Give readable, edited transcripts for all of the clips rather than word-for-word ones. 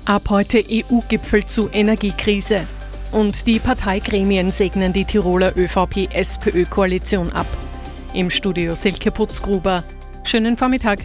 Ab heute EU-Gipfel zu Energiekrise. Und die Parteigremien segnen die Tiroler ÖVP-SPÖ-Koalition ab. Im Studio Silke Putzgruber. Schönen Vormittag.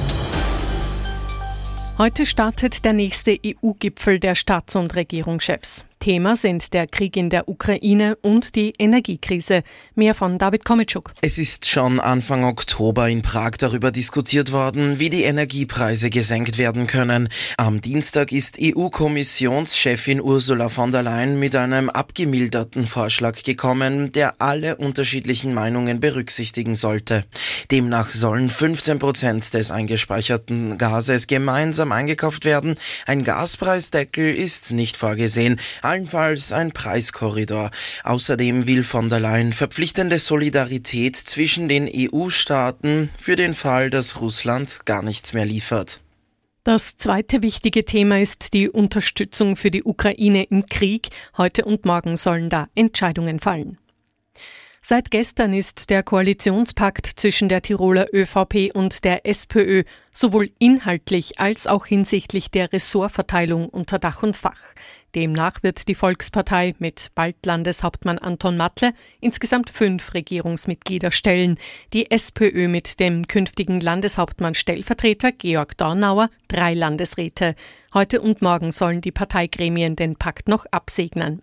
Heute startet der nächste EU-Gipfel der Staats- und Regierungschefs. Thema sind der Krieg in der Ukraine und die Energiekrise. Mehr von David Komitschuk. Es ist schon Anfang Oktober in Prag darüber diskutiert worden, wie die Energiepreise gesenkt werden können. Am Dienstag ist EU-Kommissionschefin Ursula von der Leyen mit einem abgemilderten Vorschlag gekommen, der alle unterschiedlichen Meinungen berücksichtigen sollte. Demnach sollen 15% des eingespeicherten Gases gemeinsam eingekauft werden. Ein Gaspreisdeckel ist nicht vorgesehen. Allenfalls ein Preiskorridor. Außerdem will von der Leyen verpflichtende Solidarität zwischen den EU-Staaten für den Fall, dass Russland gar nichts mehr liefert. Das zweite wichtige Thema ist die Unterstützung für die Ukraine im Krieg. Heute und morgen sollen da Entscheidungen fallen. Seit gestern ist der Koalitionspakt zwischen der Tiroler ÖVP und der SPÖ sowohl inhaltlich als auch hinsichtlich der Ressortverteilung unter Dach und Fach. Demnach wird die Volkspartei mit bald Landeshauptmann Anton Matle insgesamt 5 Regierungsmitglieder stellen, die SPÖ mit dem künftigen Landeshauptmann-Stellvertreter Georg Dornauer 3 Landesräte. Heute und morgen sollen die Parteigremien den Pakt noch absegnen.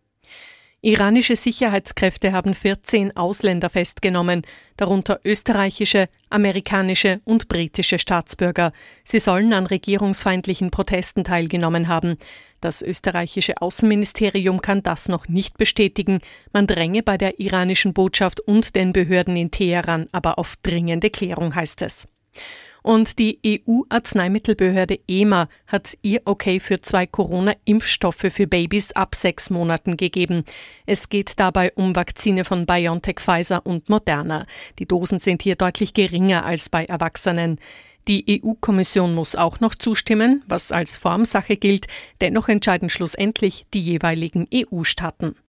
Iranische Sicherheitskräfte haben 14 Ausländer festgenommen, darunter österreichische, amerikanische und britische Staatsbürger. Sie sollen an regierungsfeindlichen Protesten teilgenommen haben. Das österreichische Außenministerium kann das noch nicht bestätigen. Man dränge bei der iranischen Botschaft und den Behörden in Teheran aber auf dringende Klärung, heißt es. Und die EU-Arzneimittelbehörde EMA hat ihr Okay für 2 Corona-Impfstoffe für Babys ab 6 Monaten gegeben. Es geht dabei um Vakzine von BioNTech, Pfizer und Moderna. Die Dosen sind hier deutlich geringer als bei Erwachsenen. Die EU-Kommission muss auch noch zustimmen, was als Formsache gilt. Dennoch entscheiden schlussendlich die jeweiligen EU-Staaten.